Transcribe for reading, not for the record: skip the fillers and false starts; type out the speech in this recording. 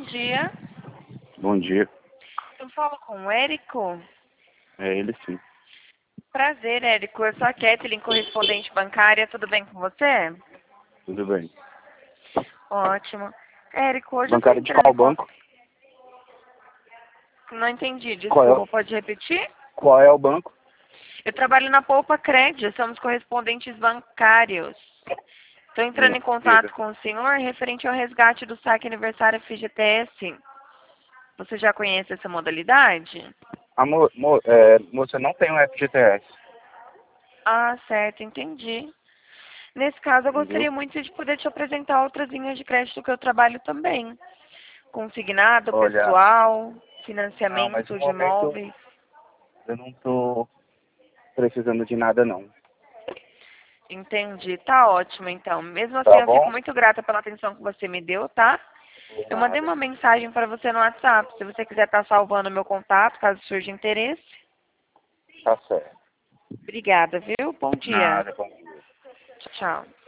dia. Bom dia. Eu falo com o Érico. É ele sim. Prazer, Érico. Eu sou a Kathleen, correspondente bancária. Tudo bem com você? Tudo bem. Ótimo. Érico, hoje Bancário eu tô de entrando qual em banco? Não entendi, Qual é, desculpa. Pode repetir? qual é o banco? Eu trabalho na Poupa Crédito. Somos correspondentes bancários. Estou entrando em Diga. contato com o senhor referente ao resgate do saque aniversário FGTS. Você já conhece essa modalidade? Moça, não tem um FGTS, Ah, certo, entendi. Nesse caso, eu entendeu? gostaria muito de poder te apresentar outras linhas de crédito que eu trabalho também. Consignado, Olha, pessoal, não, mas no financiamento de momento imóveis. eu não tô precisando de nada não. Entendi, tá ótimo então. Mesmo assim, Tá eu fico bom? muito grata pela atenção que você me deu, tá? Eu mandei Nada. uma mensagem para você no WhatsApp. Se você quiser estar salvando meu contato, caso surja interesse. Tá certo. Obrigada, viu? Bom dia. Nada, bom dia. Tchau.